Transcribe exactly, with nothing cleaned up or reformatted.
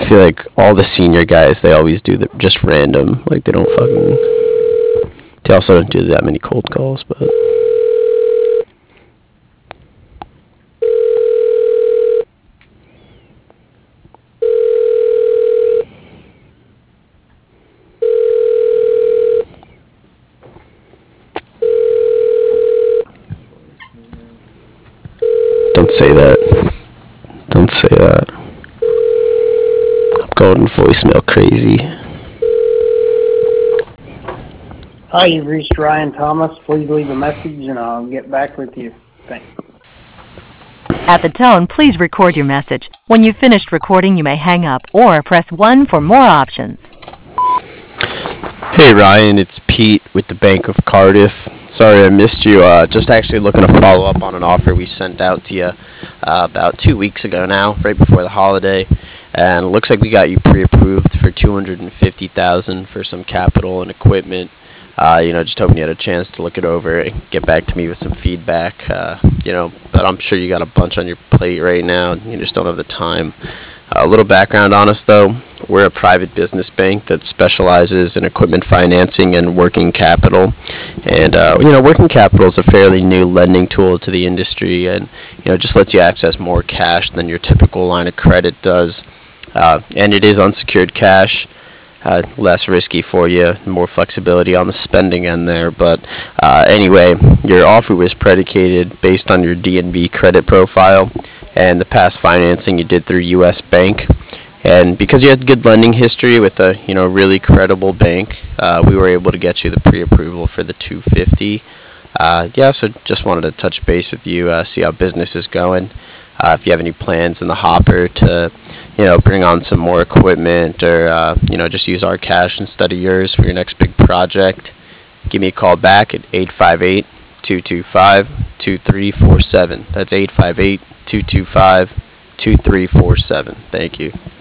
feel like all the senior guys, they always do the just random. Like they don't fucking. They also don't do that many cold calls, but. Don't say that. Don't say that. I'm going voicemail crazy. Hi, you've reached Ryan Thomas. Please leave a message and I'll get back with you. Thanks. At the tone, please record your message. When you've finished recording, you may hang up or press one for more options. Hey Ryan, it's Pete with the Bank of Cardiff. Sorry I missed you. Uh, just actually looking to follow up on an offer we sent out to you uh, about two weeks ago now, right before the holiday. And it looks like we got you pre-approved for two hundred fifty thousand dollars for some capital and equipment. Uh, you know, just hoping you had a chance to look it over and get back to me with some feedback. Uh, you know, but I'm sure you got a bunch on your plate right now. You just don't have the time. Uh, a little background on us, though. We're a private business bank that specializes in equipment financing and working capital. And, uh, you know, working capital is a fairly new lending tool to the industry and, you know, just lets you access more cash than your typical line of credit does. Uh, and it is unsecured cash. Uh, less risky for you, more flexibility on the spending end there. But uh, anyway, your offer was predicated based on your D N B credit profile and the past financing you did through U S Bank. And because you had good lending history with a you know really credible bank, uh, we were able to get you the pre-approval for the two hundred fifty. Uh, yeah, so just wanted to touch base with you, uh, see how business is going. Uh, if you have any plans in the hopper to, you know, bring on some more equipment or, uh, you know, just use our cash instead of yours for your next big project, give me a call back at eight five eight, two two five, two three four seven. That's eight five eight, two two five, two three four seven. Thank you.